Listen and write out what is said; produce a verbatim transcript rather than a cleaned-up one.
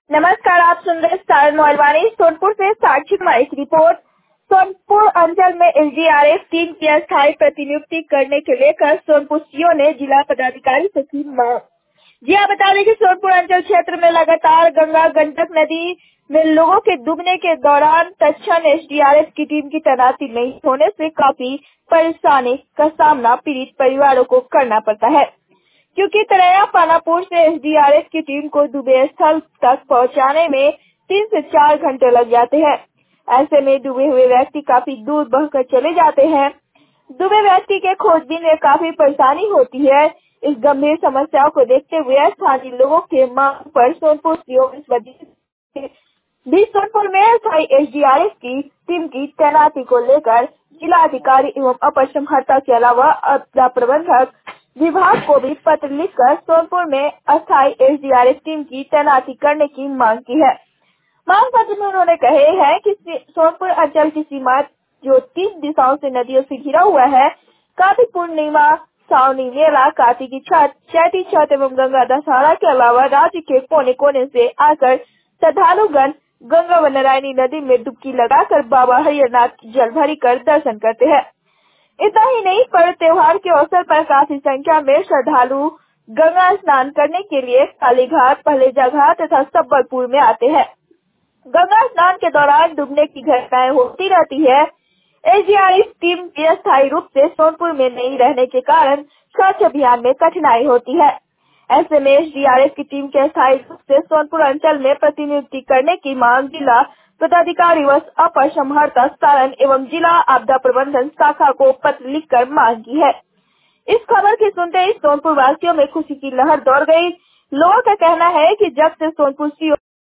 नमस्कार, आप सुन रहे स्टार मोबाइल सोनपुर से साक्षी कुमारी की रिपोर्ट। सोनपुर अंचल में एसडीआरएफ टीम की अस्थायी प्रतिनियुक्ति करने के लेकर सोनपुर सीओ ने जिला पदाधिकारी से की मांग। जी आप बता दें कि सोनपुर अंचल क्षेत्र में लगातार गंगा गंडक नदी में लोगों के डूबने के दौरान तत्क्षण एसडीआरएफ की टीम की तैनाती नहीं होने से काफी परेशानी का सामना पीड़ित परिवारों को करना पड़ता है, क्योंकि तरैया पानापुर से एसडीआरएफ की टीम को डूबे स्थल तक पहुंचाने में तीन से चार घंटे लग जाते हैं। ऐसे में डूबे हुए व्यक्ति काफी दूर बहकर चले जाते हैं। डूबे व्यक्ति के खोजबीन में काफी परेशानी होती है। इस गंभीर समस्याओं को देखते हुए स्थानीय लोगों के मांग पर सोनपुर सीओ इस वजह भी सोनपुर में अस्थायी एसडीआरएफ की टीम की तैनाती को लेकर जिलाधिकारी एवं अपर संहर्ता के अलावा आपदा प्रबंधक विभाग को भी पत्र लिखकर सोनपुर में अस्थायी एसडीआरएफ टीम की तैनाती करने की मांग की है। मांग पत्र में उन्होंने कहे हैं कि सोनपुर अंचल की सीमा जो तीन दिशाओं से नदियों से घिरा हुआ है, कार्तिक पूर्णिमा, सावनी मेला, कार्तिकी छठ, चैती छठ एवं गंगा दशहरा के अलावा राज्य के कोने कोने से आकर श्रद्धालुगण गंगा व नारायणी नदी में डुबकी लगाकर बाबा हरिहरनाथ की जल भरी कर दर्शन करते हैं। इतना ही नहीं, पर्व त्योहार के अवसर पर काफी संख्या में श्रद्धालु गंगा स्नान करने के लिए कालीघाट, पहलेजा घाट तथा सबलपुर में आते हैं। गंगा स्नान के दौरान डूबने की घटनाएं होती रहती है। एसडीआरएफ टीम के अस्थायी रूप से सोनपुर में नहीं रहने के कारण सर्च अभियान में कठिनाई होती है। ऐसे में एसडीआरएफ की टीम के अस्थायी रूप से सोनपुर अंचल में प्रतिनियुक्ति करने की मांग जिला पदाधिकारी व अपर संहर्ता सारण एवं जिला आपदा प्रबंधन शाखा को पत्र लिखकर मांग की है। इस खबर के सुनते ही सोनपुर वासियों में खुशी की लहर दौड़ गई। लोगों का कहना है कि जब से सोनपुर सीओ